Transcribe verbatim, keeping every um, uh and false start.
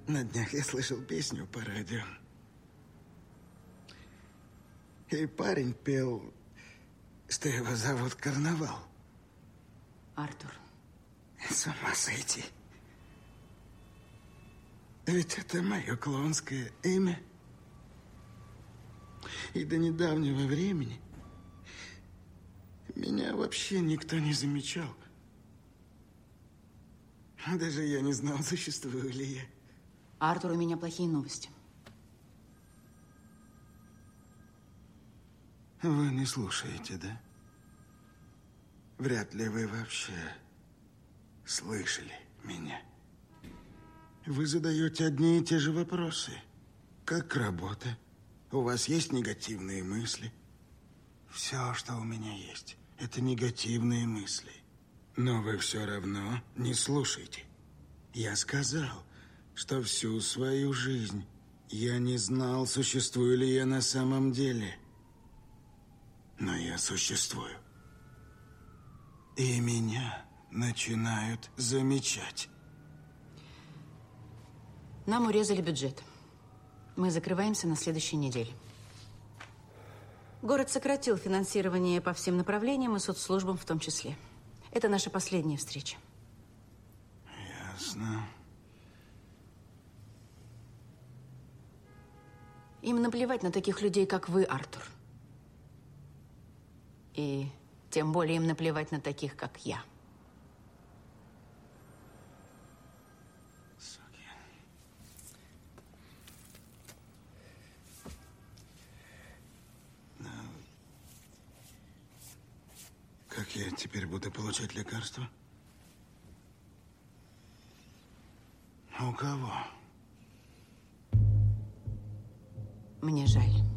На днях я слышал песню по радио. И парень пел, что его зовут Карнавал. Артур. С ума сойти. Ведь это мое клоунское имя. И до недавнего времени меня вообще никто не замечал. Даже я не знал, существую ли я. Артур, у меня плохие новости. Вы не слушаете, да? Вряд ли вы вообще слышали меня. Вы задаете одни и те же вопросы. Как работа? У вас есть негативные мысли? Все, что у меня есть, это негативные мысли. Но вы все равно не слушаете. Я сказал, что всю свою жизнь я не знал, существую ли я на самом деле. Но я существую. И меня начинают замечать. Нам урезали бюджет. Мы закрываемся на следующей неделе. Город сократил финансирование по всем направлениям и соцслужбам в том числе. Это наша последняя встреча. Ясно. Им наплевать на таких людей, как вы, Артур. И тем более им наплевать на таких, как я. Суки. Но... Как я теперь буду получать лекарства? У кого? Мне жаль.